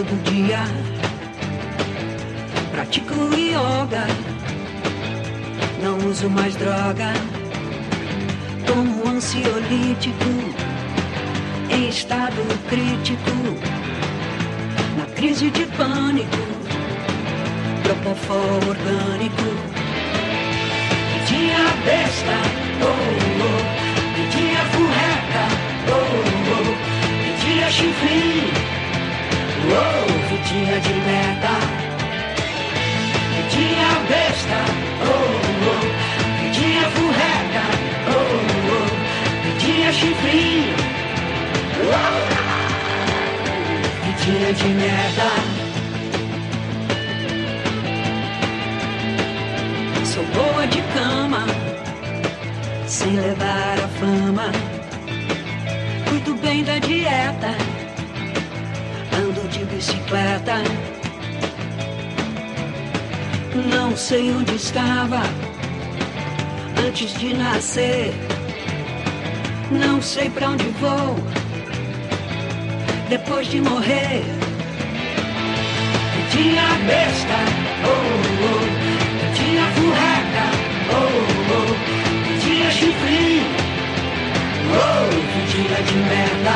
todo dia. Pratico yoga, não uso mais droga. Tomo ansiolítico em estado crítico. Na crise de pânico, propofol orgânico. Vidinha besta, oh, oh. Vidinha furreca, oh, oh. Vidinha chifrinho, oh, vidinha de merda. Vidinha besta, oh, oh. Vidinha furreca, oh, oh. Vidinha chifrinho, oh, vidinha de merda. Sou boa de cama, sem levar a fama. Cuido bem da dieta, ando de bicicleta. Não sei onde estava antes de nascer. Não sei pra onde vou depois de morrer. Vidinha besta, oh, oh. Vidinha furreca, oh, oh. Vidinha chifrinho, oh, vidinha de merda.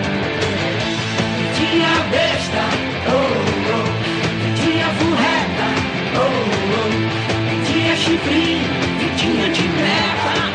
Vidinha besta, oh, oh. Vidinha furreca, oh, oh. Vidinha chifrinho, vidinha de merda.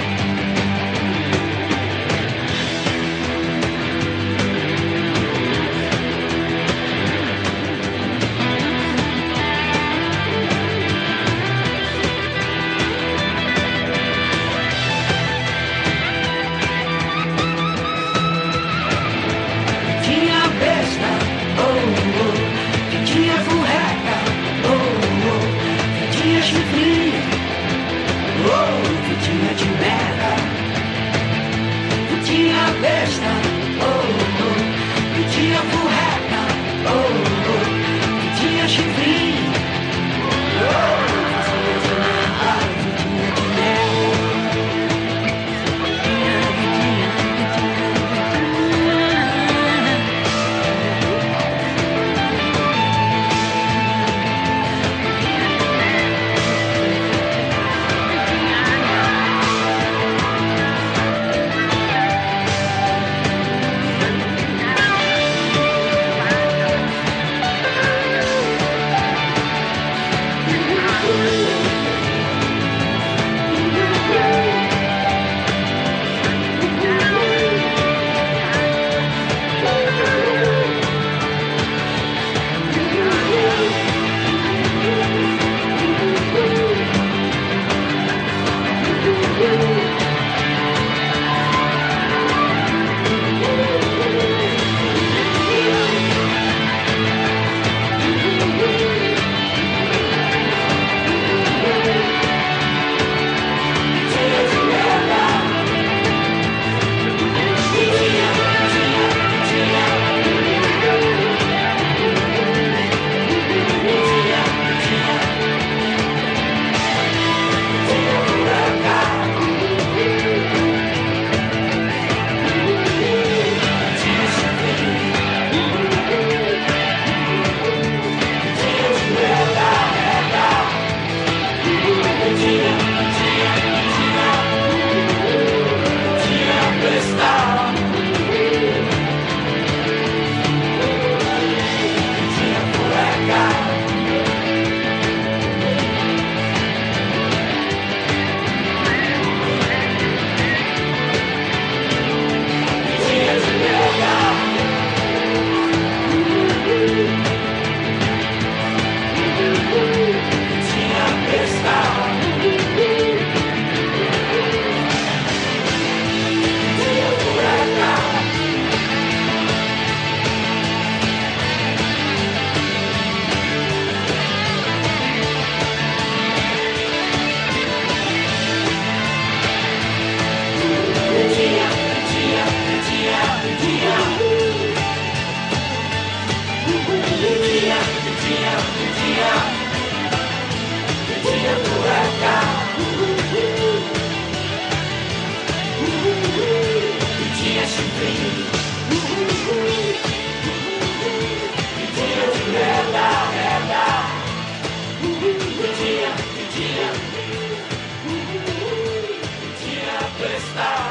está.